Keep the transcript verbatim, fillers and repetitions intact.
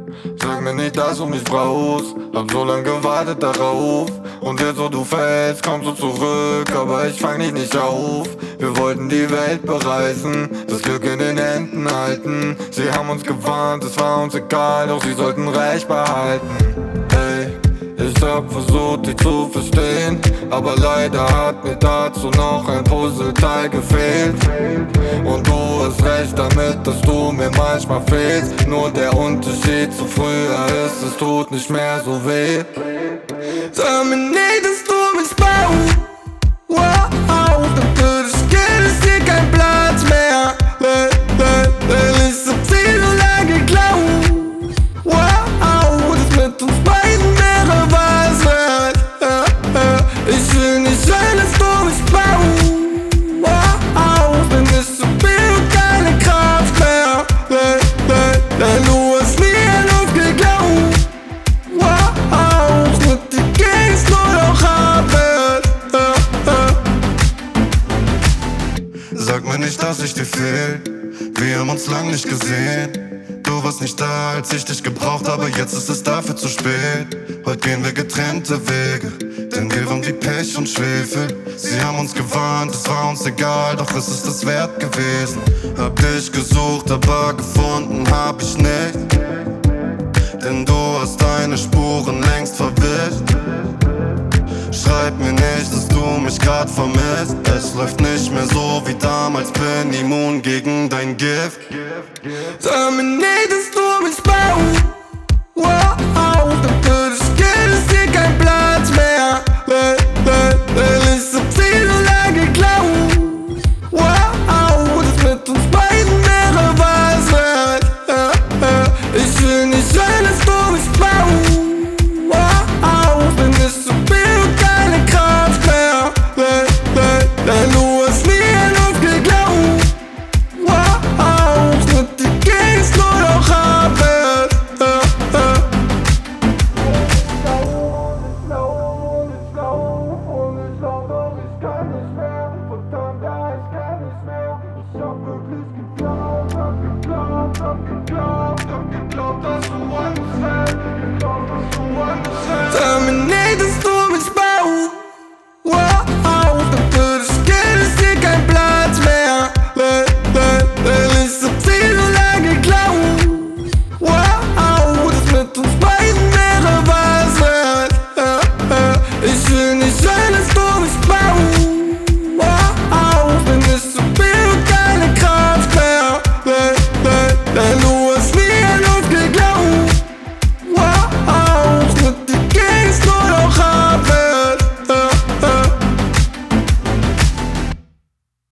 Sag mir nicht, dass du mich brauchst, hab so lang gewartet darauf. Und jetzt, wo du fällst, kommst du zurück, aber ich fang dich nicht auf. Wir wollten die Welt bereisen, das Glück in den Händen halten. Sie haben uns gewarnt, es war uns egal, doch sie sollten Recht behalten. Hey, ich hab versucht, dich zu verstehen, aber leider hat mir dazu noch ein Puzzleteil gefehlt. Und du hast recht damit, dass du mir manchmal fehlst. Nur der Unterschied zu früher ist, es tut nicht mehr so weh. Sag mir nicht, dass du mich brauchst. Wow, dann würde ich gehen, ist hier kein Platz mehr. Weil ich so viel so lange geglaubt. Wow, das mit uns beiden wäre was wert. Ich will nicht sein, dass du mich brauchst. Wow, bin ich so viel und keine Kraft mehr. Denn du hast nie an uns geglaubt. Wow, mit dir ging's nur noch abwärts. Sag mir nicht, dass ich dir fehl, wir haben uns lang nicht gesehen. Du warst nicht da, als ich dich gebraucht habe, jetzt ist es dafür zu spät. Heute gehen wir getrennte Wege, denn wir waren wie Pech und Schwefel. Sie haben uns gewarnt, es war uns egal, doch es ist es wert gewesen. Hab dich gesucht, aber gefunden hab ich nicht, denn du hast deine Spuren längst verwischt. Schreib mir nicht, dass du mich grad vermisst. Es läuft nicht mehr so wie damals, bin immun gegen dein Gift. Sag mir nicht, dass